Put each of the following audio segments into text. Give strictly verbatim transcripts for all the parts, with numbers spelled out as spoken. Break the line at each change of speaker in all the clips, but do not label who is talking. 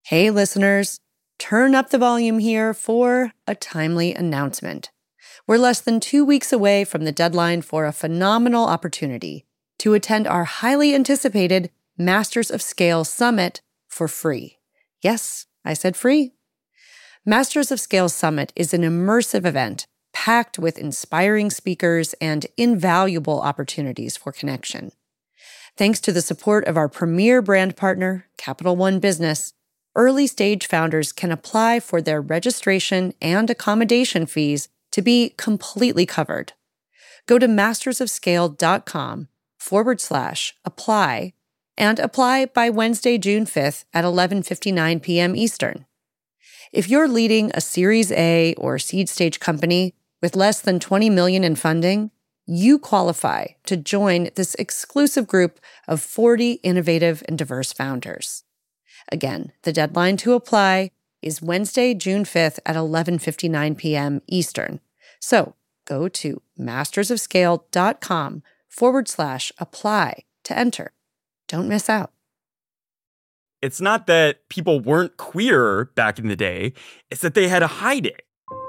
Hey listeners, turn up the volume here for a timely announcement. We're less than two weeks away from the deadline for a phenomenal opportunity to attend our highly anticipated Masters of Scale Summit for free. Yes, I said free. Masters of Scale Summit is an immersive event packed with inspiring speakers and invaluable opportunities for connection. Thanks to the support of our premier brand partner, Capital One Business, early-stage founders can apply for their registration and accommodation fees to be completely covered. Go to mastersofscale.com forward slash apply and apply by Wednesday, June fifth at eleven fifty-nine p.m. Eastern. If you're leading a Series A or seed stage company with less than twenty million dollars in funding, you qualify to join this exclusive group of forty innovative and diverse founders. Again, the deadline to apply is Wednesday, June fifth at eleven fifty-nine p.m. Eastern. So go to mastersofscale.com forward slash apply to enter. Don't miss out.
It's not that people weren't queer back in the day, it's that they had to hide it.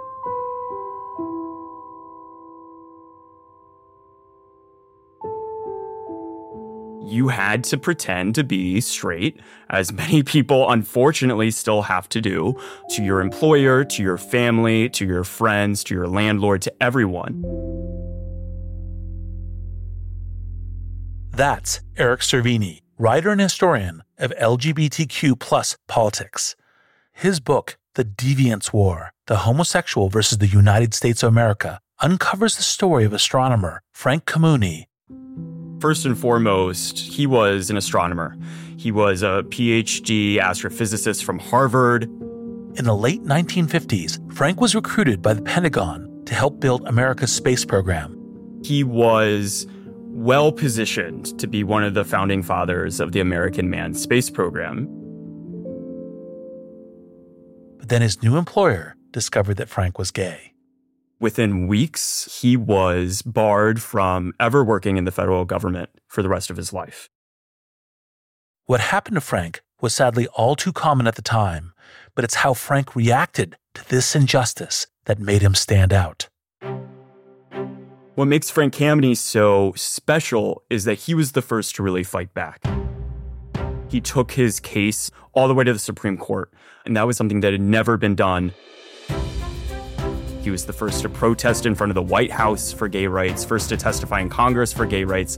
You had to pretend to be straight, as many people unfortunately still have to do, to your employer, to your family, to your friends, to your landlord, to everyone.
That's Eric Cervini, writer and historian of L G B T Q plus politics. His book, The Deviance War, The Homosexual versus the United States of America, uncovers the story of astronomer Frank Kamuni.
First and foremost, he was an astronomer. He was a P H D astrophysicist from Harvard.
In the late nineteen fifties, Frank was recruited by the Pentagon to help build America's space program.
He was well-positioned to be one of the founding fathers of the American manned space program.
But then his new employer discovered that Frank was gay.
Within weeks, he was barred from ever working in the federal government for the rest of his life.
What happened to Frank was sadly all too common at the time, but it's how Frank reacted to this injustice that made him stand out.
What makes Frank Kameny so special is that he was the first to really fight back. He took his case all the way to the Supreme Court, and that was something that had never been done. He was the first to protest in front of the White House for gay rights, first to testify in Congress for gay rights.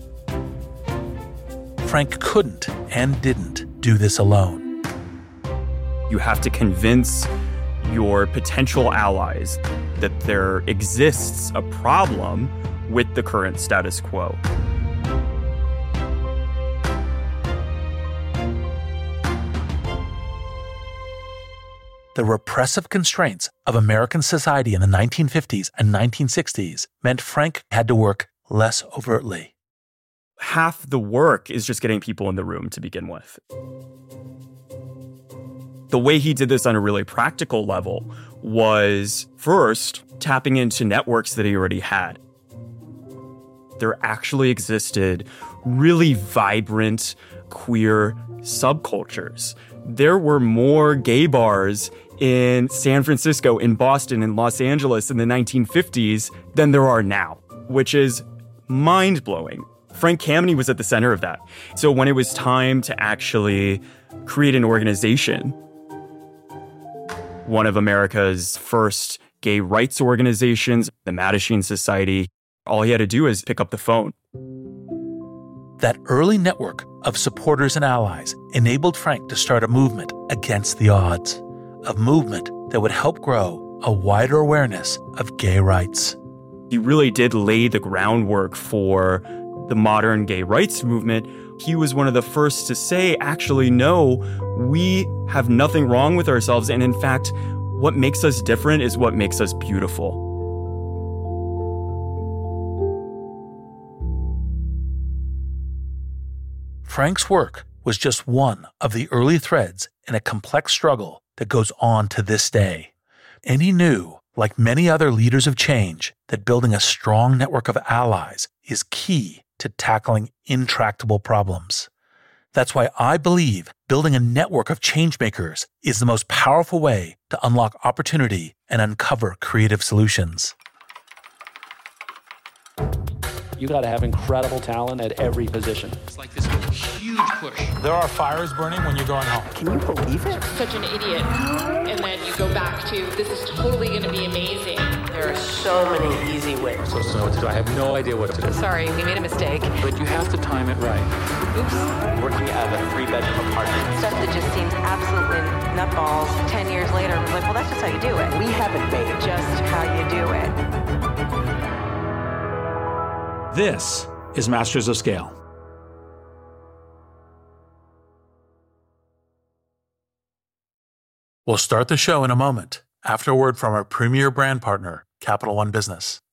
Frank couldn't and didn't do this alone.
You have to convince your potential allies that there exists a problem with the current status quo.
The repressive constraints of American society in the nineteen fifties and nineteen sixties meant Frank had to work less overtly.
Half the work is just getting people in the room to begin with. The way he did this on a really practical level was first tapping into networks that he already had. There actually existed really vibrant queer subcultures. There were more gay bars in San Francisco, in Boston, in Los Angeles in the nineteen fifties than there are now, which is mind-blowing. Frank Kameny was at the center of that. So when it was time to actually create an organization, one of America's first gay rights organizations, the Mattachine Society, all he had to do is pick up the phone.
That early network of supporters and allies enabled Frank to start a movement against the odds, a movement that would help grow a wider awareness of gay rights.
He really did lay the groundwork for the modern gay rights movement. He was one of the first to say, actually, no, we have nothing wrong with ourselves. And in fact, what makes us different is what makes us beautiful.
Frank's work was just one of the early threads in a complex struggle that goes on to this day. And he knew, like many other leaders of change, that building a strong network of allies is key to tackling intractable problems. That's why I believe building a network of changemakers is the most powerful way to unlock opportunity and uncover creative solutions.
You got to have incredible talent at every position.
It's like this huge push.
There are fires burning when you're going home.
Can you believe it?
Such an idiot. And then you go back to, this is totally going to be amazing.
There are so many easy ways.
So to know what to do. I have no idea what to do.
Sorry, we made a mistake.
But you have to time it right.
Oops.
Working out of a three-bedroom apartment.
Stuff that just seems absolutely nutballs. Ten years later, I'm like, well, that's just how you do it.
We haven't made it.
Just how you do it.
This is Masters of Scale.
We'll start the show in a moment after a word from our premier brand partner, Capital One Business.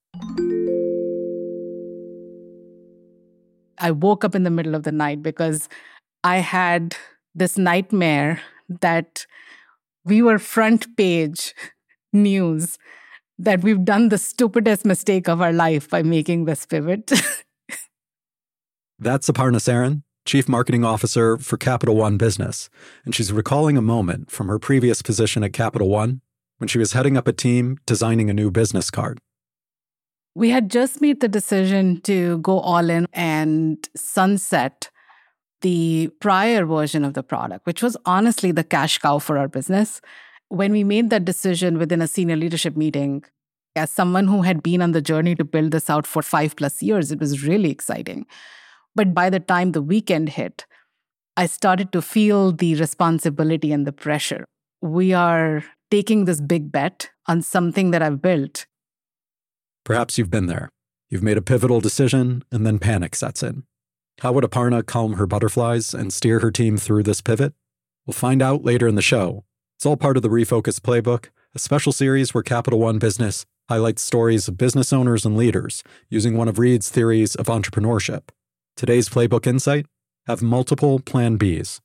I woke up in the middle of the night because I had this nightmare that we were front page news, that we've done the stupidest mistake of our life by making this pivot.
That's Aparna Saran, Chief Marketing Officer for Capital One Business, and she's recalling a moment from her previous position at Capital One when she was heading up a team designing a new business card.
We had just made the decision to go all in and sunset the prior version of the product, which was honestly the cash cow for our business. When we made that decision within a senior leadership meeting, as someone who had been on the journey to build this out for five plus years, it was really exciting. But by the time the weekend hit, I started to feel the responsibility and the pressure. We are taking this big bet on something that I've built.
Perhaps you've been there. You've made a pivotal decision, and then panic sets in. How would Aparna calm her butterflies and steer her team through this pivot? We'll find out later in the show. It's all part of the Refocus Playbook, a special series where Capital One Business highlights stories of business owners and leaders using one of Reid's theories of entrepreneurship. Today's Playbook Insight: have multiple Plan Bs.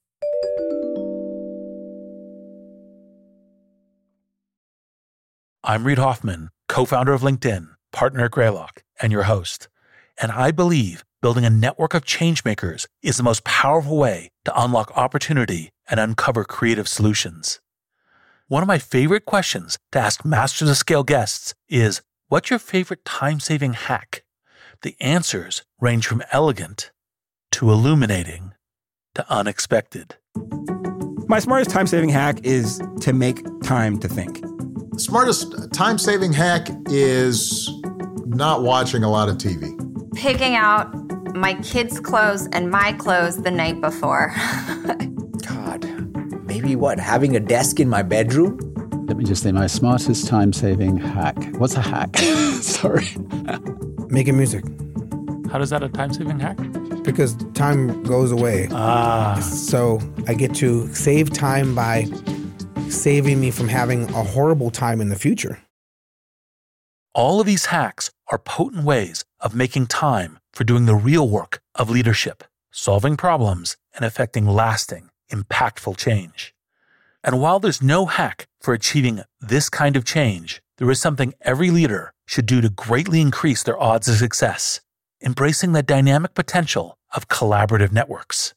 I'm Reid Hoffman, co-founder of LinkedIn, partner at Greylock, and your host. And I believe building a network of changemakers is the most powerful way to unlock opportunity and uncover creative solutions. One of my favorite questions to ask Masters of Scale guests is, what's your favorite time-saving hack? The answers range from elegant to illuminating to unexpected.
My smartest time-saving hack is to make time to think.
The smartest time-saving hack is not watching a lot of T V.
Picking out my kids' clothes and my clothes the night before.
God, maybe what, having a desk in my bedroom?
Let me just say my smartest time-saving hack. What's a hack? Sorry.
Making music.
How does that a time-saving hack?
Because time goes away.
Ah.
So I get to save time by saving me from having a horrible time in the future.
All of these hacks are potent ways of making time for doing the real work of leadership, solving problems, and effecting lasting, impactful change. And while there's no hack for achieving this kind of change, there is something every leader should do to greatly increase their odds of success, embracing the dynamic potential of collaborative networks.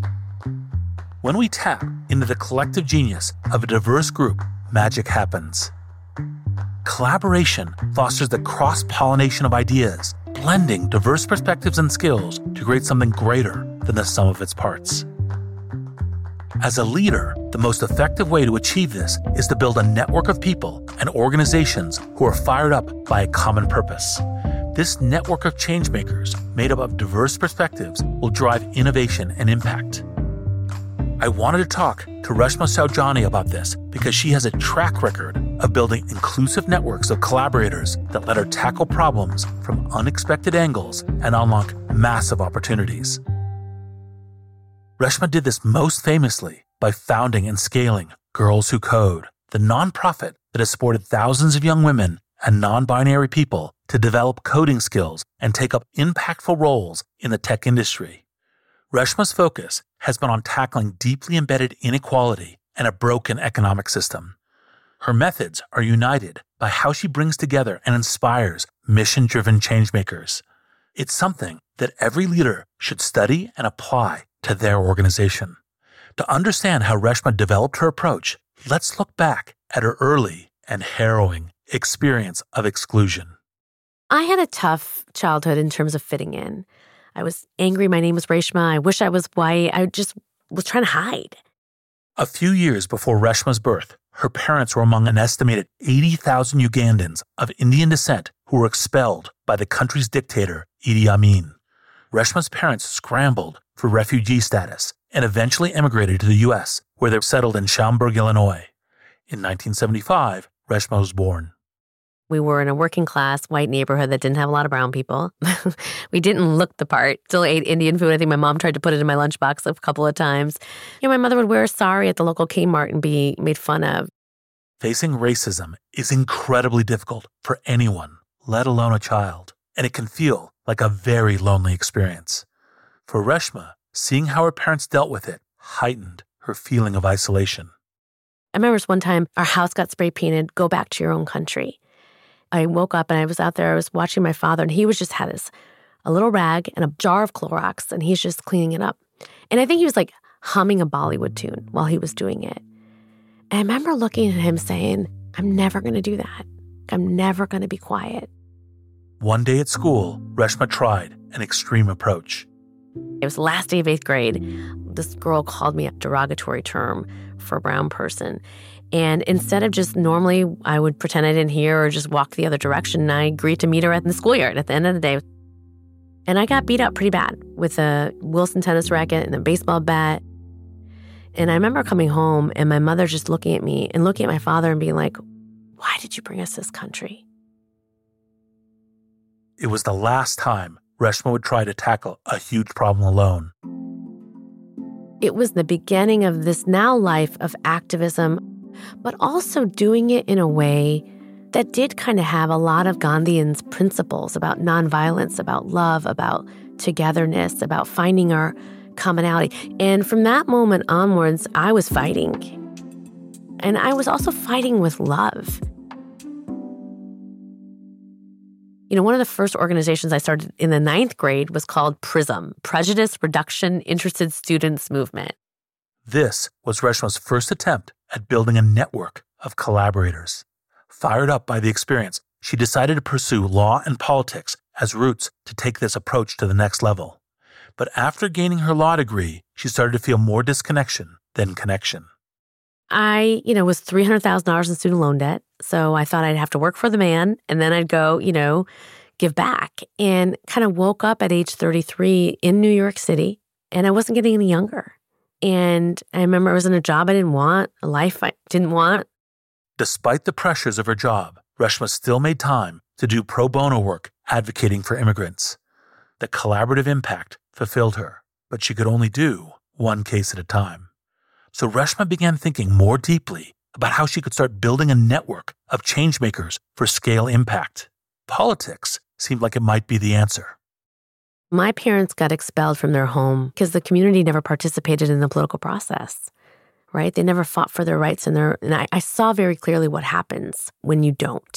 When we tap into the collective genius of a diverse group, magic happens. Collaboration fosters the cross-pollination of ideas, blending diverse perspectives and skills to create something greater than the sum of its parts. As a leader, the most effective way to achieve this is to build a network of people and organizations who are fired up by a common purpose. This network of changemakers, made up of diverse perspectives, will drive innovation and impact. I wanted to talk to Reshma Saujani about this because she has a track record of building inclusive networks of collaborators that let her tackle problems from unexpected angles and unlock massive opportunities. Reshma did this most famously by founding and scaling Girls Who Code, the nonprofit that has supported thousands of young women and non-binary people to develop coding skills and take up impactful roles in the tech industry. Reshma's focus has been on tackling deeply embedded inequality and a broken economic system. Her methods are united by how she brings together and inspires mission-driven changemakers. It's something that every leader should study and apply to their organization. To understand how Reshma developed her approach, let's look back at her early and harrowing experience of exclusion.
I had a tough childhood in terms of fitting in. I was angry my name was Reshma. I wish I was white. I just was trying to hide.
A few years before Reshma's birth, her parents were among an estimated eighty thousand Ugandans of Indian descent who were expelled by the country's dictator, Idi Amin. Reshma's parents scrambled for refugee status and eventually emigrated to the U S, where they settled in Schaumburg, Illinois. In nineteen seventy-five, Reshma was born.
We were in a working class white neighborhood that didn't have a lot of brown people. We didn't look the part. Still ate Indian food. I think my mom tried to put it in my lunchbox a couple of times. You know, my mother would wear a sari at the local Kmart and be made fun of.
Facing racism is incredibly difficult for anyone, let alone a child, and it can feel like a very lonely experience. For Reshma, seeing how her parents dealt with it heightened her feeling of isolation.
I remember one time our house got spray painted, "Go back to your own country." I woke up and I was out there, I was watching my father, and he was just had his, a little rag and a jar of Clorox, and he's just cleaning it up. And I think he was like humming a Bollywood tune while he was doing it. And I remember looking at him saying, I'm never going to do that. I'm never going to be quiet.
One day at school, Reshma tried an extreme approach.
It was the last day of eighth grade. This girl called me a derogatory term for a brown person. And instead of just normally, I would pretend I didn't hear or just walk the other direction, I agreed to meet her at the schoolyard at the end of the day. And I got beat up pretty bad with a Wilson tennis racket and a baseball bat. And I remember coming home and my mother just looking at me and looking at my father and being like, why did you bring us this country?
It was the last time Reshma would try to tackle a huge problem alone.
It was the beginning of this now life of activism, but also doing it in a way that did kind of have a lot of Gandhian's principles about nonviolence, about love, about togetherness, about finding our commonality. And from that moment onwards, I was fighting. And I was also fighting with love. You know, one of the first organizations I started in the ninth grade was called PRISM, Prejudice Reduction Interested Students Movement.
This was Reshma's first attempt at building a network of collaborators. Fired up by the experience, she decided to pursue law and politics as routes to take this approach to the next level. But after gaining her law degree, she started to feel more disconnection than connection.
I, you know, was three hundred thousand dollars in student loan debt. So I thought I'd have to work for the man and then I'd go, you know, give back. And kind of woke up at age thirty-three in New York City and I wasn't getting any younger. And I remember I was in a job I didn't want, a life I didn't want.
Despite the pressures of her job, Reshma still made time to do pro bono work advocating for immigrants. The collaborative impact fulfilled her, but she could only do one case at a time. So Reshma began thinking more deeply about how she could start building a network of changemakers for scale impact. Politics seemed like it might be the answer.
My parents got expelled from their home because the community never participated in the political process, right? They never fought for their rights, and, their, and I, I saw very clearly what happens when you don't.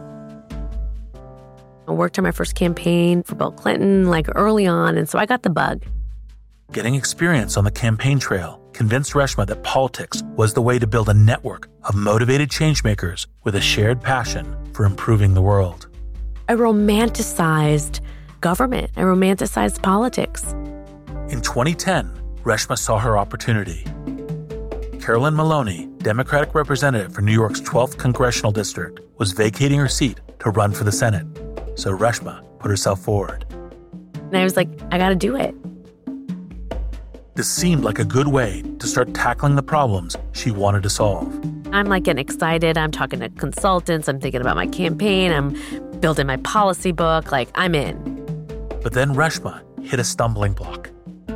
I worked on my first campaign for Bill Clinton, like early on, and so I got the bug.
Getting experience on the campaign trail convinced Reshma that politics was the way to build a network of motivated changemakers with a shared passion for improving the world.
I romanticized government. I romanticized politics.
In twenty ten, Reshma saw her opportunity. Carolyn Maloney, Democratic representative for New York's twelfth Congressional District, was vacating her seat to run for the Senate. So Reshma put herself forward.
And I was like, I got to do it.
This seemed like a good way to start tackling the problems she wanted to solve.
I'm like getting excited. I'm talking to consultants. I'm thinking about my campaign. I'm building my policy book. Like, I'm in.
But then Reshma hit a stumbling block.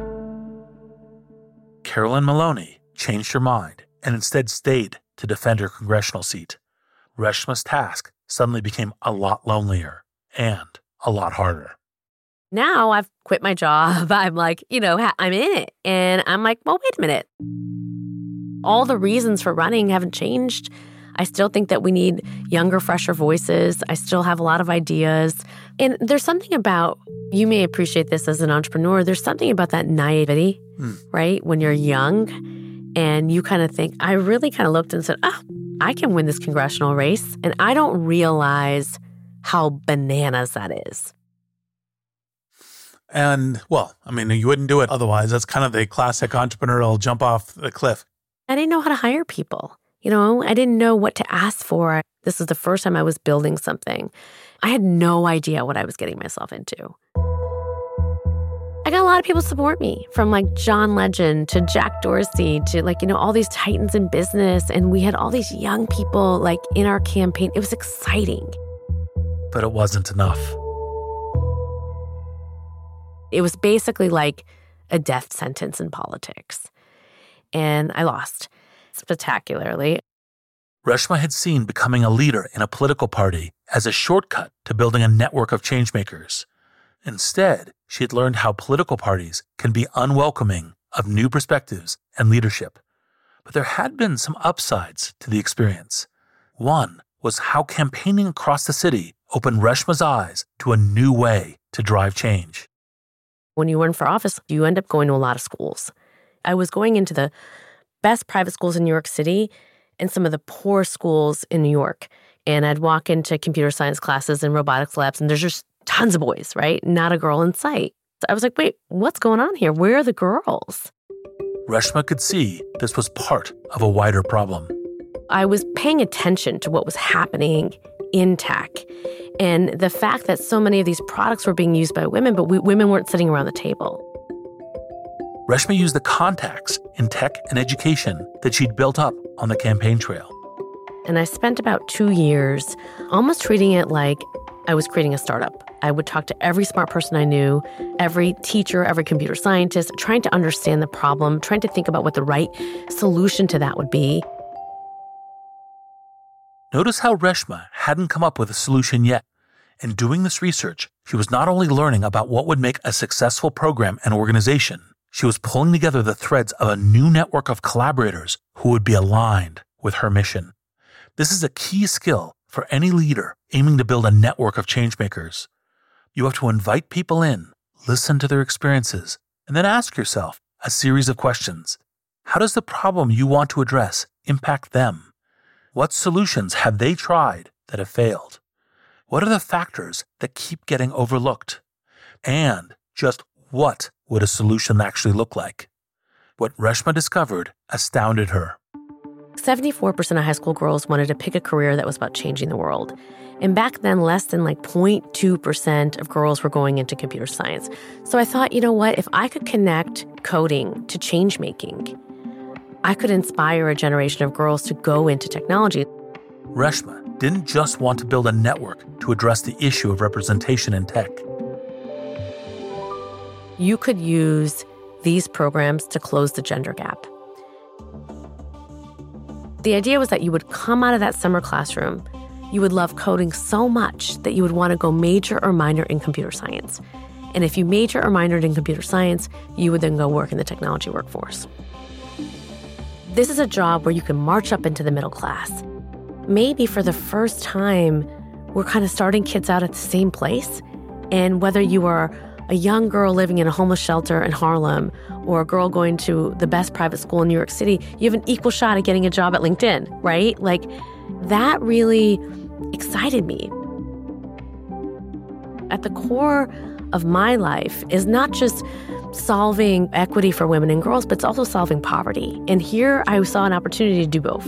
Carolyn Maloney changed her mind and instead stayed to defend her congressional seat. Reshma's task suddenly became a lot lonelier and a lot harder.
Now I've quit my job. I'm like, you know, I'm in it. And I'm like, well, wait a minute. All the reasons for running haven't changed. I still think that we need younger, fresher voices. I still have a lot of ideas. And there's something about, you may appreciate this as an entrepreneur, there's something about that naivety, mm. right? When you're young and you kind of think, I really kind of looked and said, oh, I can win this congressional race. And I don't realize how bananas that is.
And, well, I mean, you wouldn't do it otherwise. That's kind of the classic entrepreneurial jump off the cliff.
I didn't know how to hire people. You know, I didn't know what to ask for. This was the first time I was building something. I had no idea what I was getting myself into. I got a lot of people support me, from like John Legend to Jack Dorsey to like, you know, all these titans in business. And we had all these young people like in our campaign. It was exciting.
But it wasn't enough.
It was basically like a death sentence in politics. And I lost spectacularly.
Reshma had seen becoming a leader in a political party as a shortcut to building a network of changemakers. Instead, she had learned how political parties can be unwelcoming of new perspectives and leadership. But there had been some upsides to the experience. One was how campaigning across the city opened Reshma's eyes to a new way to drive change.
When you run for office, you end up going to a lot of schools. I was going into the best private schools in New York City and some of the poor schools in New York. And I'd walk into computer science classes and robotics labs, and there's just tons of boys, right? Not a girl in sight. So I was like, wait, what's going on here? Where are the girls?
Reshma could see this was part of a wider problem.
I was paying attention to what was happening in tech and the fact that so many of these products were being used by women, but we, women weren't sitting around the table.
Reshma used the contacts in tech and education that she'd built up on the campaign trail.
And I spent about two years almost treating it like I was creating a startup. I would talk to every smart person I knew, every teacher, every computer scientist, trying to understand the problem, trying to think about what the right solution to that would be.
Notice how Reshma hadn't come up with a solution yet. In doing this research, she was not only learning about what would make a successful program and organization, she was pulling together the threads of a new network of collaborators who would be aligned with her mission. This is a key skill for any leader aiming to build a network of changemakers. You have to invite people in, listen to their experiences, and then ask yourself a series of questions. How does the problem you want to address impact them? What solutions have they tried that have failed? What are the factors that keep getting overlooked? And just what would a solution actually look like? What Reshma discovered astounded her.
seventy-four percent of high school girls wanted to pick a career that was about changing the world. And back then, less than like zero point two percent of girls were going into computer science. So I thought, you know what? If I could connect coding to change making, I could inspire a generation of girls to go into technology.
Reshma didn't just want to build a network to address the issue of representation in tech.
You could use these programs to close the gender gap. The idea was that you would come out of that summer classroom, you would love coding so much that you would want to go major or minor in computer science. And if you major or minored in computer science, you would then go work in the technology workforce. This is a job where you can march up into the middle class. Maybe for the first time, we're kind of starting kids out at the same place. And whether you are a young girl living in a homeless shelter in Harlem or a girl going to the best private school in New York City, you have an equal shot at getting a job at LinkedIn, right? Like, that really excited me. At the core of my life is not just solving equity for women and girls, but it's also solving poverty. And here I saw an opportunity to do both.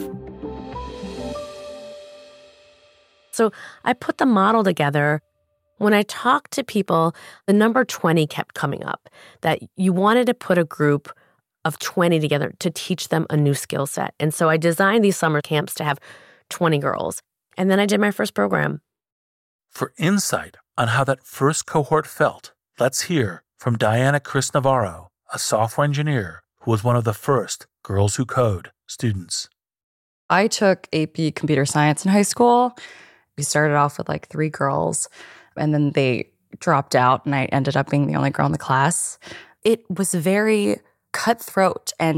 So I put the model together. When I talked to people, the number twenty kept coming up, that you wanted to put a group of twenty together to teach them a new skill set. And so I designed these summer camps to have twenty girls. And then I did my first program.
For insight on how that first cohort felt, let's hear from Diana Chris Navarro, a software engineer who was one of the first Girls Who Code students.
I took A P Computer Science in high school. We started off with like three girls, and then they dropped out, and I ended up being the only girl in the class. It was very cutthroat and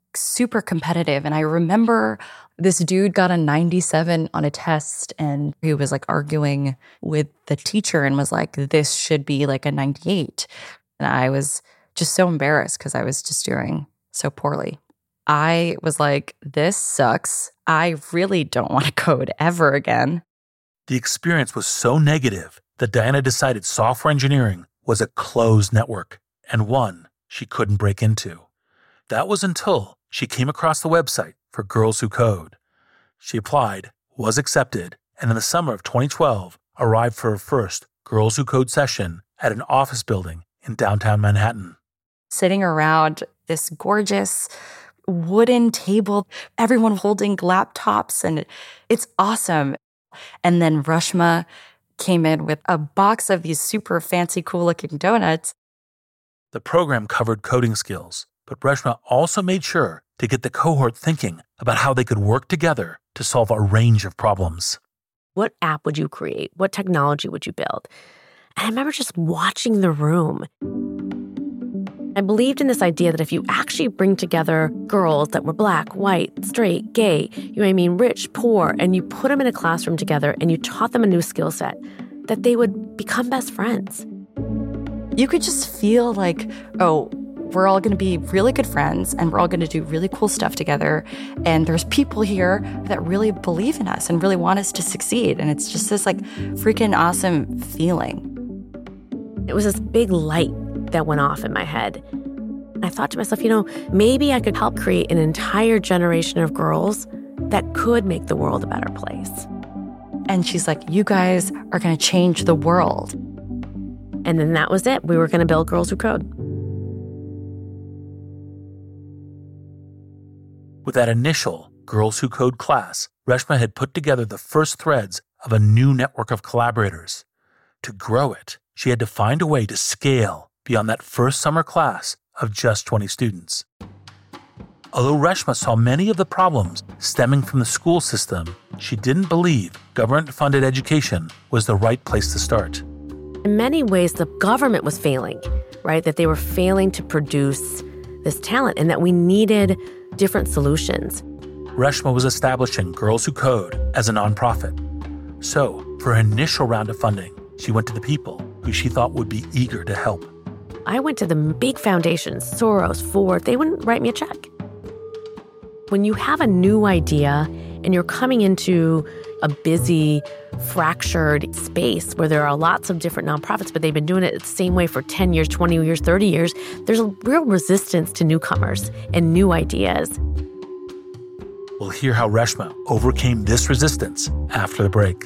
super competitive. And I remember this dude got a ninety-seven on a test and he was like arguing with the teacher and was like, this should be like a ninety-eight. And I was just so embarrassed because I was just doing so poorly. I was like, this sucks. I really don't want to code ever again.
The experience was so negative that Diana decided software engineering was a closed network and one she couldn't break into. That was until she came across the website for Girls Who Code. She applied, was accepted, and in the summer of twenty twelve arrived for her first Girls Who Code session at an office building in downtown Manhattan.
Sitting around this gorgeous wooden table, everyone holding laptops, and it's awesome. And then Reshma came in with a box of these super fancy, cool-looking donuts.
The program covered coding skills, but Reshma also made sure to get the cohort thinking about how they could work together to solve a range of problems.
What app would you create? What technology would you build? And I remember just watching the room. I believed in this idea that if you actually bring together girls that were black, white, straight, gay, you know what I mean, rich, poor, and you put them in a classroom together and you taught them a new skill set, that they would become best friends.
You could just feel like, oh, we're all going to be really good friends and we're all going to do really cool stuff together. And there's people here that really believe in us and really want us to succeed. And it's just this like freaking awesome feeling.
It was this big light that went off in my head. I thought to myself, you know, maybe I could help create an entire generation of girls that could make the world a better place.
And she's like, you guys are going to change the world.
And then that was it. We were going to build Girls Who Code.
With that initial Girls Who Code class, Reshma had put together the first threads of a new network of collaborators. To grow it, she had to find a way to scale beyond that first summer class of just twenty students. Although Reshma saw many of the problems stemming from the school system, she didn't believe government-funded education was the right place to start.
In many ways, the government was failing, right? That they were failing to produce this talent and that we needed different solutions.
Reshma was establishing Girls Who Code as a nonprofit. So, for her initial round of funding, she went to the people who she thought would be eager to help.
I went to the big foundations, Soros, Ford. They wouldn't write me a check. When you have a new idea and you're coming into a busy, fractured space where there are lots of different nonprofits, but they've been doing it the same way for ten years, twenty years, thirty years, there's a real resistance to newcomers and new ideas.
We'll hear how Reshma overcame this resistance after the break.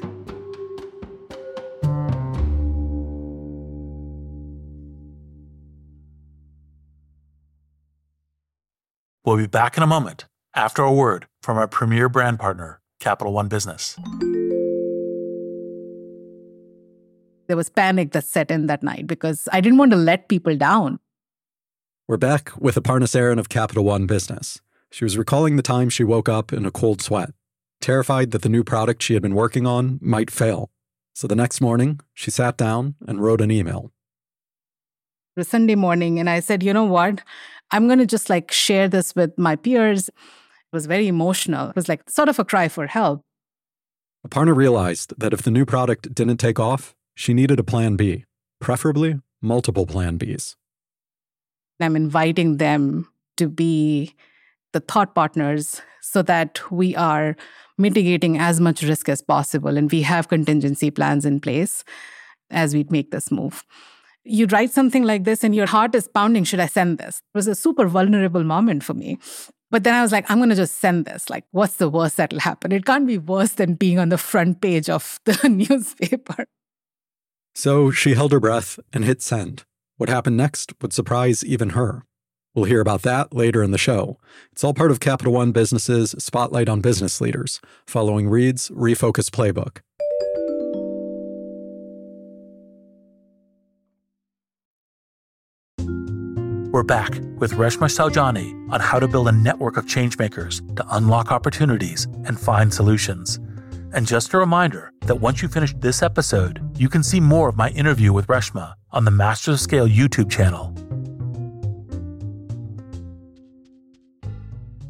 We'll be back in a moment after a word from our premier brand partner, Capital One Business.
There was panic that set in that night because I didn't want to let people down.
We're back with Aparna Saran of Capital One Business. She was recalling the time she woke up in a cold sweat, terrified that the new product she had been working on might fail. So the next morning, she sat down and wrote an email.
It was Sunday morning, and I said, you know what? I'm going to just like share this with my peers. It was very emotional. It was like sort of a cry for help.
Aparna realized that if the new product didn't take off, she needed a plan B, preferably multiple plan Bs.
I'm inviting them to be the thought partners so that we are mitigating as much risk as possible and we have contingency plans in place as we make this move. You write something like this and your heart is pounding, should I send this? It was a super vulnerable moment for me. But then I was like, I'm going to just send this. Like, what's the worst that'll happen? It can't be worse than being on the front page of the newspaper.
So she held her breath and hit send. What happened next would surprise even her. We'll hear about that later in the show. It's all part of Capital One Business's Spotlight on Business Leaders, following Reed's Refocus Playbook.
We're back with Reshma Saujani on how to build a network of changemakers to unlock opportunities and find solutions. And just a reminder that once you finish this episode, you can see more of my interview with Reshma on the Masters of Scale YouTube channel.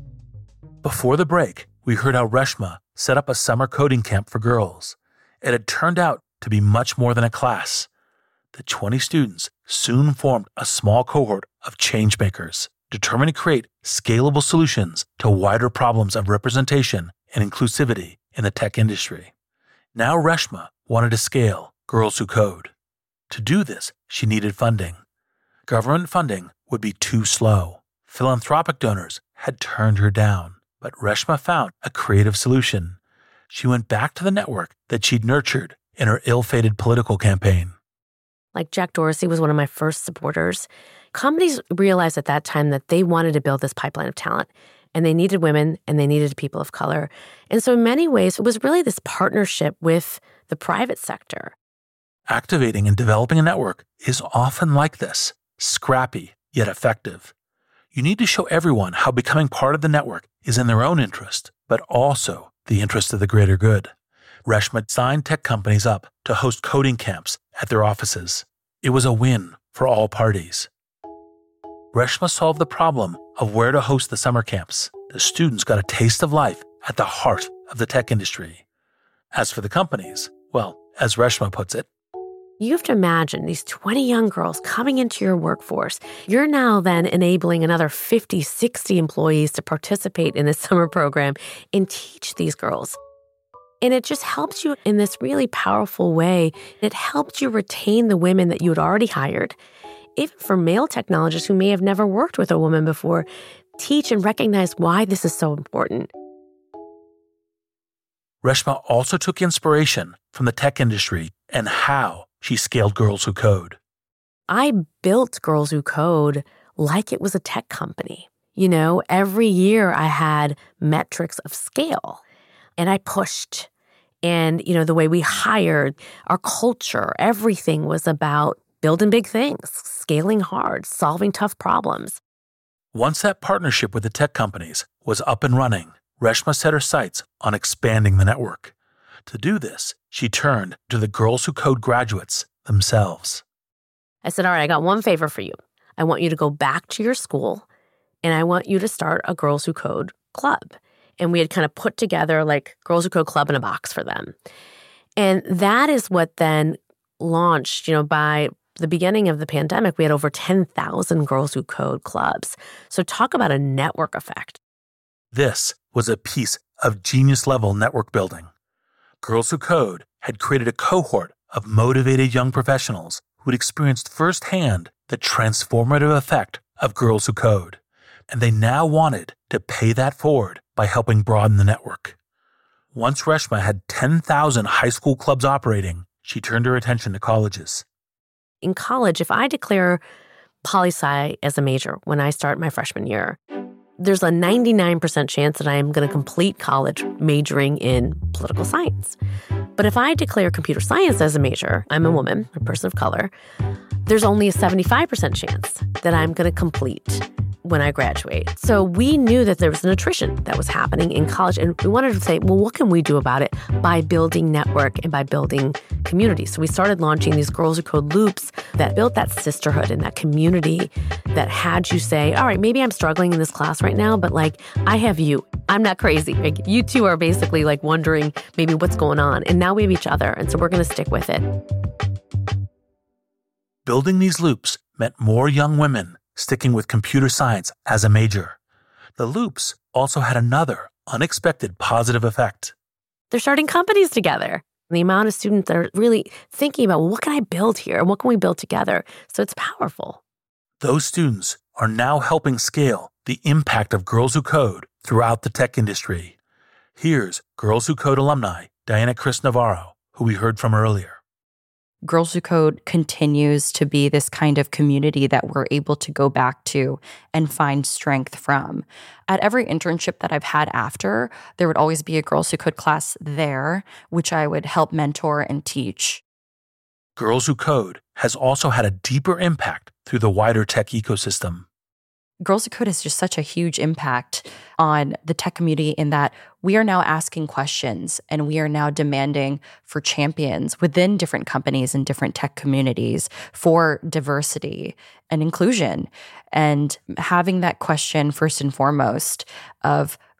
Before the break, we heard how Reshma set up a summer coding camp for girls. It had turned out to be much more than a class. The twenty students soon formed a small cohort of changemakers, determined to create scalable solutions to wider problems of representation and inclusivity in the tech industry. Now Reshma wanted to scale Girls Who Code. To do this, she needed funding. Government funding would be too slow. Philanthropic donors had turned her down, but Reshma found a creative solution. She went back to the network that she'd nurtured in her ill-fated political campaign.
Like Jack Dorsey was one of my first supporters. Companies realized at that time that they wanted to build this pipeline of talent, and they needed women and they needed people of color. And so in many ways, it was really this partnership with the private sector.
Activating and developing a network is often like this, scrappy yet effective. You need to show everyone how becoming part of the network is in their own interest, but also the interest of the greater good. Reshma signed tech companies up to host coding camps at their offices. It was a win for all parties. Reshma solved the problem of where to host the summer camps. The students got a taste of life at the heart of the tech industry. As for the companies, well, as Reshma puts it,
you have to imagine these twenty young girls coming into your workforce. You're now then enabling another fifty, sixty employees to participate in this summer program and teach these girls. And it just helps you in this really powerful way. It helps you retain the women that you had already hired. Even for male technologists who may have never worked with a woman before, teach and recognize why this is so important.
Reshma also took inspiration from the tech industry and how she scaled Girls Who Code.
I built Girls Who Code like it was a tech company. You know, every year I had metrics of scale, and I pushed. And, you know, the way we hired, our culture, everything was about building big things, scaling hard, solving tough problems.
Once that partnership with the tech companies was up and running, Reshma set her sights on expanding the network. To do this, she turned to the Girls Who Code graduates themselves.
I said, all right, I got one favor for you. I want you to go back to your school, and I want you to start a Girls Who Code club. And we had kind of put together like Girls Who Code Club in a box for them. And that is what then launched, you know, by the beginning of the pandemic, we had over ten thousand Girls Who Code clubs. So talk about a network effect.
This was a piece of genius-level network building. Girls Who Code had created a cohort of motivated young professionals who had experienced firsthand the transformative effect of Girls Who Code. And they now wanted to pay that forward by helping broaden the network. Once Reshma had ten thousand high school clubs operating, she turned her attention to colleges.
In college, if I declare poli-sci as a major when I start my freshman year, there's a ninety-nine percent chance that I am going to complete college majoring in political science. But if I declare computer science as a major, I'm a woman, a person of color, there's only a seventy-five percent chance that I'm going to complete when I graduate. So we knew that there was an attrition that was happening in college, and we wanted to say, well, what can we do about it by building network and by building community? So we started launching these Girls Who Code loops that built that sisterhood and that community that had you say, all right, maybe I'm struggling in this class right now, but like, I have you. I'm not crazy. Like, you two are basically like wondering maybe what's going on. And now we have each other. And so we're going to stick with it.
Building these loops meant more young women sticking with computer science as a major. The loops also had another unexpected positive effect.
They're starting companies together. The amount of students that are really thinking about, well, what can I build here? And what can we build together? So it's powerful.
Those students are now helping scale the impact of Girls Who Code throughout the tech industry. Here's Girls Who Code alumni Diana Chris Navarro, who we heard from earlier.
Girls Who Code continues to be this kind of community that we're able to go back to and find strength from. At every internship that I've had after, there would always be a Girls Who Code class there, which I would help mentor and teach.
Girls Who Code has also had a deeper impact through the wider tech ecosystem.
Girls Who Code has just such a huge impact on the tech community in that we are now asking questions and we are now demanding for champions within different companies and different tech communities for diversity and inclusion. And having that question first and foremost of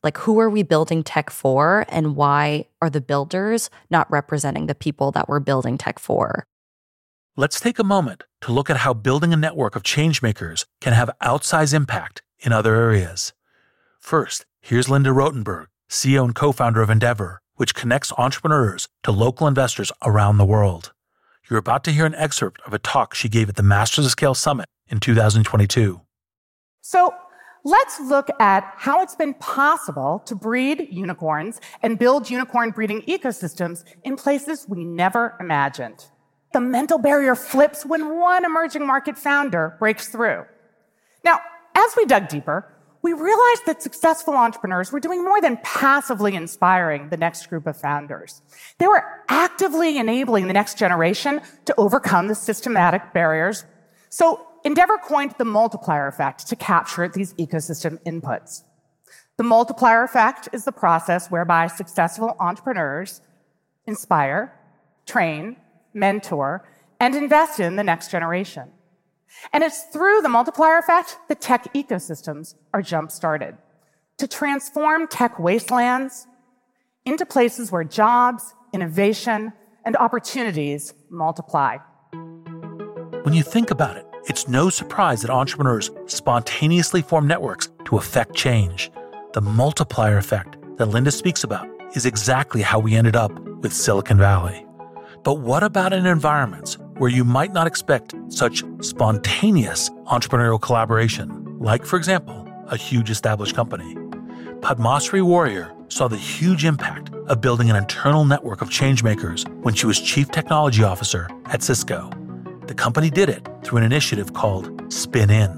Like, who are we building tech for, and why are the builders not representing the people that we're building tech for?
Let's take a moment to look at how building a network of changemakers can have outsized impact in other areas. First, here's Linda Rotenberg, C E O and co-founder of Endeavor, which connects entrepreneurs to local investors around the world. You're about to hear an excerpt of a talk she gave at the Masters of Scale Summit in two thousand twenty-two.
So let's look at how it's been possible to breed unicorns and build unicorn breeding ecosystems in places we never imagined. The mental barrier flips when one emerging market founder breaks through. Now, as we dug deeper, we realized that successful entrepreneurs were doing more than passively inspiring the next group of founders. They were actively enabling the next generation to overcome the systematic barriers. So Endeavor coined the multiplier effect to capture these ecosystem inputs. The multiplier effect is the process whereby successful entrepreneurs inspire, train, mentor, and invest in the next generation. And it's through the multiplier effect that tech ecosystems are jump-started to transform tech wastelands into places where jobs, innovation, and opportunities multiply.
When you think about it, it's no surprise that entrepreneurs spontaneously form networks to affect change. The multiplier effect that Linda speaks about is exactly how we ended up with Silicon Valley. But what about in environments where you might not expect such spontaneous entrepreneurial collaboration, like, for example, a huge established company? Padmasree Warrior saw the huge impact of building an internal network of changemakers when she was Chief Technology Officer at Cisco. The company did it through an initiative called Spin In.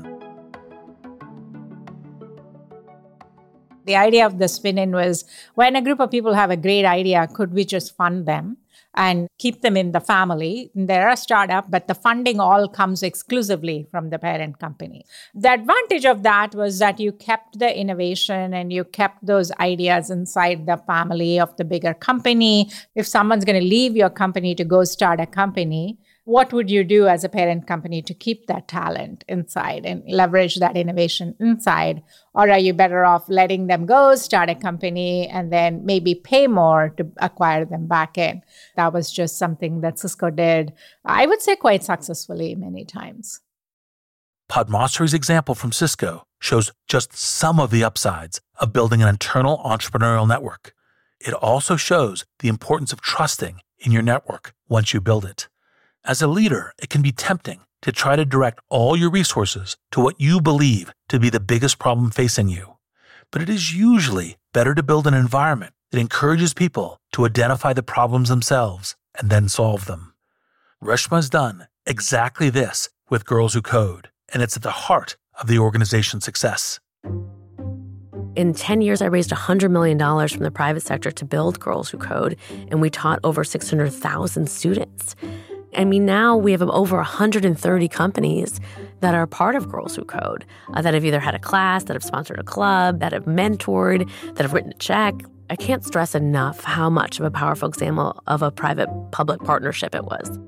The idea of the Spin In was, when a group of people have a great idea, could we just fund them and keep them in the family? They're a startup, but the funding all comes exclusively from the parent company. The advantage of that was that you kept the innovation and you kept those ideas inside the family of the bigger company. If someone's going to leave your company to go start a company, what would you do as a parent company to keep that talent inside and leverage that innovation inside? Or are you better off letting them go, start a company, and then maybe pay more to acquire them back in? That was just something that Cisco did, I would say, quite successfully many times.
Padmasree's example from Cisco shows just some of the upsides of building an internal entrepreneurial network. It also shows the importance of trusting in your network once you build it. As a leader, it can be tempting to try to direct all your resources to what you believe to be the biggest problem facing you. But it is usually better to build an environment that encourages people to identify the problems themselves and then solve them. Reshma's done exactly this with Girls Who Code, and it's at the heart of the organization's success.
In ten years, I raised one hundred million dollars from the private sector to build Girls Who Code, and we taught over six hundred thousand students. I mean, now we have over one hundred thirty companies that are part of Girls Who Code, uh, that have either had a class, that have sponsored a club, that have mentored, that have written a check. I can't stress enough how much of a powerful example of a private-public partnership it was.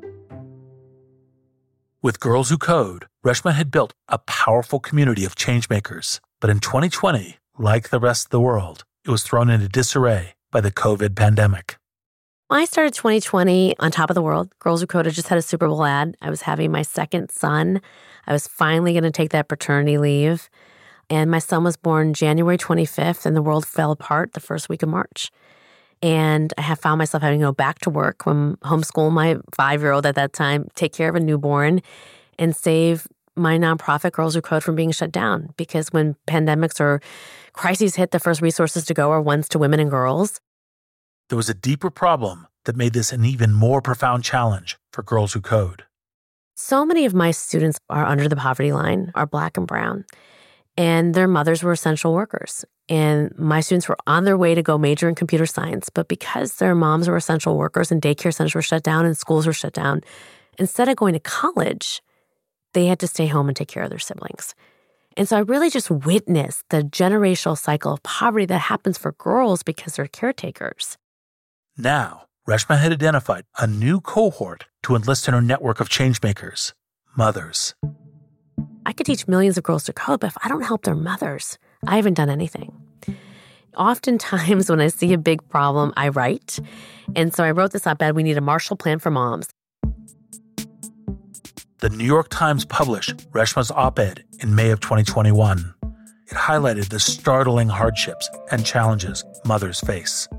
With Girls Who Code, Reshma had built a powerful community of changemakers. But in twenty twenty, like the rest of the world, it was thrown into disarray by the COVID pandemic.
I started twenty twenty on top of the world. Girls Who Code had just had a Super Bowl ad. I was having my second son. I was finally going to take that paternity leave. And my son was born January twenty-fifth, and the world fell apart the first week of March. And I have found myself having to go back to work, when homeschool my five-year-old at that time, take care of a newborn, and save my nonprofit Girls Who Code from being shut down. Because when pandemics or crises hit, the first resources to go are ones to women and girls.
There was a deeper problem that made this an even more profound challenge for Girls Who Code.
So many of my students are under the poverty line, are Black and brown, and their mothers were essential workers. And my students were on their way to go major in computer science, but because their moms were essential workers and daycare centers were shut down and schools were shut down, instead of going to college, they had to stay home and take care of their siblings. And so I really just witnessed the generational cycle of poverty that happens for girls because they're caretakers.
Now, Reshma had identified a new cohort to enlist in her network of changemakers, mothers.
I could teach millions of girls to code, but if I don't help their mothers, I haven't done anything. Oftentimes when I see a big problem, I write. And so I wrote this op-ed, we need a Marshall Plan for moms.
The New York Times published Reshma's op-ed in May of twenty twenty-one. It highlighted the startling hardships and challenges mothers face.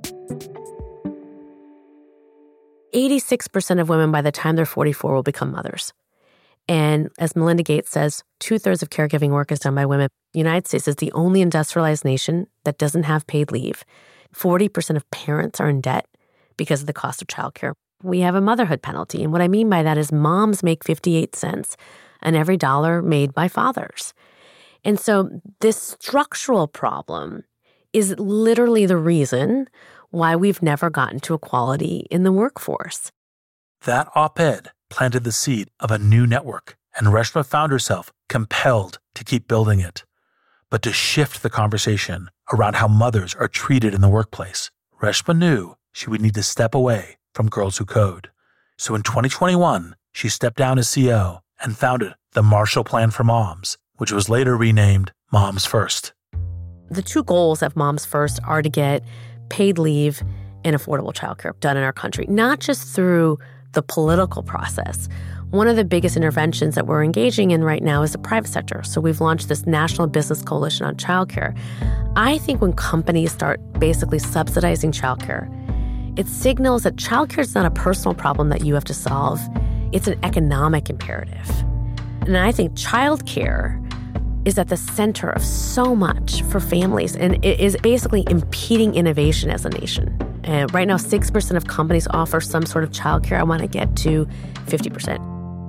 eighty-six percent of women by the time they're forty-four will become mothers. And as Melinda Gates says, two-thirds of caregiving work is done by women. The United States is the only industrialized nation that doesn't have paid leave. forty percent of parents are in debt because of the cost of childcare. We have a motherhood penalty. And what I mean by that is moms make fifty-eight cents on every dollar made by fathers. And so this structural problem is literally the reason why we've never gotten to equality in the workforce.
That op-ed planted the seed of a new network, and Reshma found herself compelled to keep building it. But to shift the conversation around how mothers are treated in the workplace, Reshma knew she would need to step away from Girls Who Code. So in twenty twenty-one, she stepped down as C E O and founded the Marshall Plan for Moms, which was later renamed Moms First.
The two goals of Moms First are to get paid leave and affordable childcare done in our country, not just through the political process. One of the biggest interventions that we're engaging in right now is the private sector. So we've launched this National Business Coalition on Childcare. I think when companies start basically subsidizing childcare, it signals that childcare is not a personal problem that you have to solve. It's an economic imperative. And I think childcare is at the center of so much for families, and it is basically impeding innovation as a nation. And right now, six percent of companies offer some sort of childcare. I want to get to fifty percent.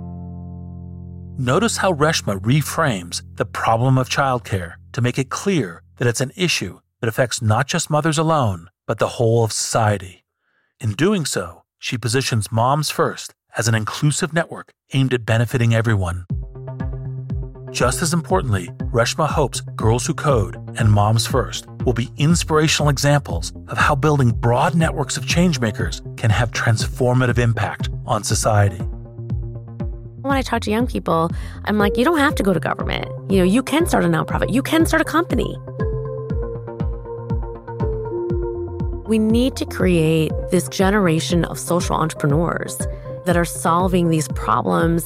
Notice how Reshma reframes the problem of childcare to make it clear that it's an issue that affects not just mothers alone, but the whole of society. In doing so, she positions Moms First as an inclusive network aimed at benefiting everyone. Just as importantly, Reshma hopes Girls Who Code and Moms First will be inspirational examples of how building broad networks of changemakers can have transformative impact on society.
When I talk to young people, I'm like, you don't have to go to government. You know, you can start a nonprofit. You can start a company. We need to create this generation of social entrepreneurs that are solving these problems.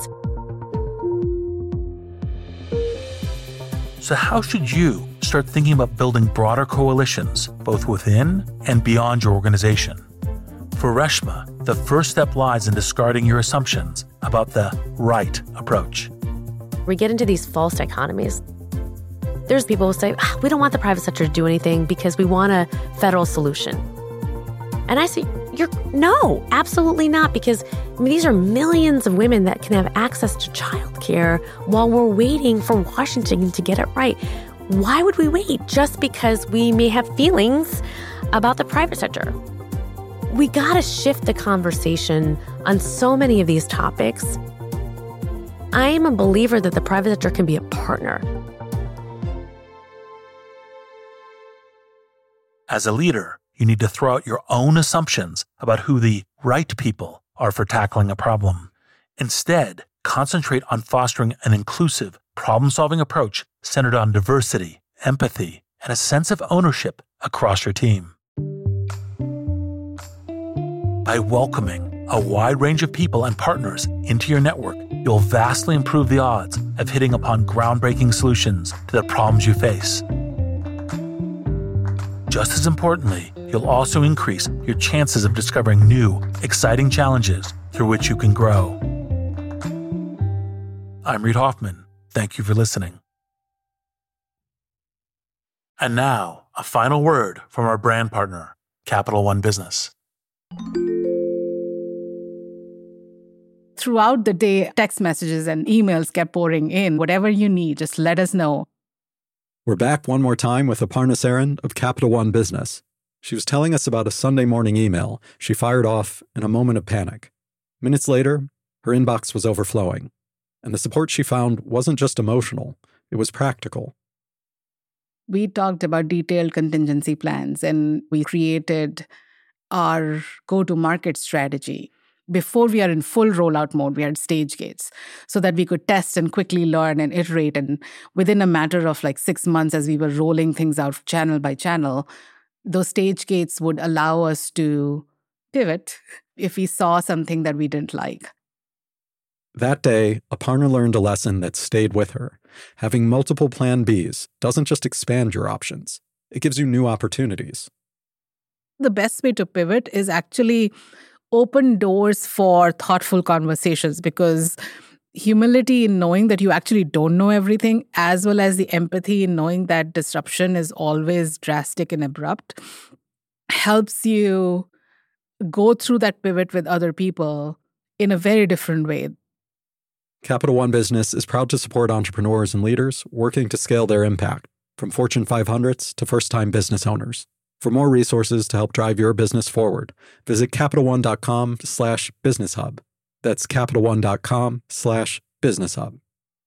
So how should you start thinking about building broader coalitions, both within and beyond your organization? For Reshma, the first step lies in discarding your assumptions about the right approach.
We get into these false dichotomies. There's people who say, ah, we don't want the private sector to do anything because we want a federal solution. And I say, you're no, absolutely not, because I mean, these are millions of women that can have access to childcare while we're waiting for Washington to get it right. Why would we wait just because we may have feelings about the private sector? We gotta shift the conversation on so many of these topics. I am a believer that the private sector can be a partner.
As a leader, you need to throw out your own assumptions about who the right people are for tackling a problem. Instead, concentrate on fostering an inclusive, problem-solving approach centered on diversity, empathy, and a sense of ownership across your team. By welcoming a wide range of people and partners into your network, you'll vastly improve the odds of hitting upon groundbreaking solutions to the problems you face. Just as importantly, you'll also increase your chances of discovering new, exciting challenges through which you can grow. I'm Reid Hoffman. Thank you for listening. And now, a final word from our brand partner, Capital One Business.
Throughout the day, text messages and emails kept pouring in. Whatever you need, just let us know.
We're back one more time with Aparna Saran of Capital One Business. She was telling us about a Sunday morning email she fired off in a moment of panic. Minutes later, her inbox was overflowing, and the support she found wasn't just emotional, it was practical.
We talked about detailed contingency plans, and we created our go-to-market strategy. before we are in full rollout mode, we had stage gates so that we could test and quickly learn and iterate. And within a matter of like six months, as we were rolling things out channel by channel, those stage gates would allow us to pivot if we saw something that we didn't like.
That day, Aparna learned a lesson that stayed with her. Having multiple plan Bs doesn't just expand your options. It gives you new opportunities.
The best way to pivot is actually open doors for thoughtful conversations, because humility in knowing that you actually don't know everything, as well as the empathy in knowing that disruption is always drastic and abrupt, helps you go through that pivot with other people in a very different way.
Capital One Business is proud to support entrepreneurs and leaders working to scale their impact, from Fortune five hundreds to first-time business owners. For more resources to help drive your business forward, visit CapitalOne.com slash Business Hub. That's CapitalOne.com slash Business Hub.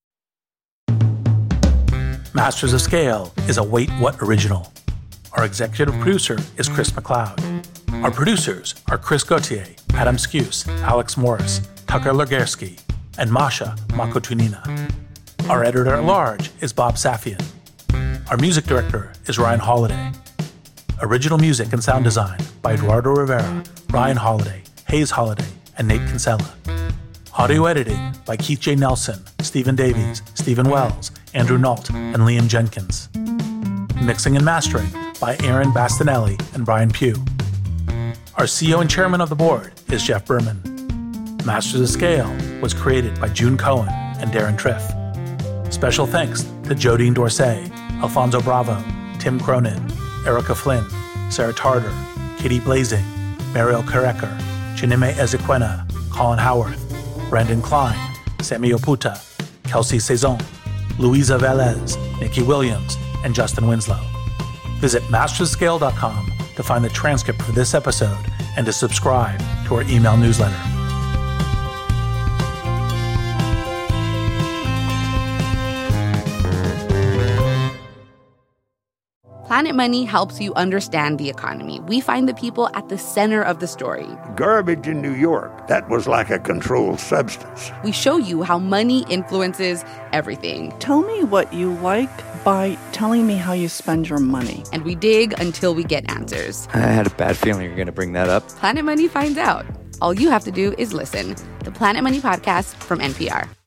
Masters of Scale is a Wait What original. Our executive producer is Chris McLeod. Our producers are Chris Gauthier, Adam Skuse, Alex Morris, Tucker Legersky, and Masha Makotunina. Our editor-at-large is Bob Safian. Our music director is Ryan Holiday. Original music and sound design by Eduardo Rivera, Ryan Holiday, Hayes Holiday, and Nate Kinsella. Audio editing by Keith J. Nelson, Stephen Davies, Stephen Wells, Andrew Nault, and Liam Jenkins. Mixing and mastering by Aaron Bastinelli and Brian Pugh. Our C E O and chairman of the board is Jeff Berman. Masters of Scale was created by June Cohen and Darren Triff. Special thanks to Jodine Dorsey, Alfonso Bravo, Tim Cronin, Erica Flynn, Sarah Tarter, Katie Blazing, Mariel Kareker, Chineme Ezequena, Colin Howarth, Brandon Klein, Sammy Oputa, Kelsey Saison, Louisa Velez, Nikki Williams, and Justin Winslow. Visit masters scale dot com to find the transcript for this episode and to subscribe to our email newsletter.
Planet Money helps you understand the economy. We find the people at the center of the story.
Garbage in New York, that was like a controlled substance.
We show you how money influences everything.
Tell me what you like by telling me how you spend your money.
And we dig until we get answers.
I had a bad feeling you were going to bring that up.
Planet Money finds out. All you have to do is listen. The Planet Money Podcast from N P R.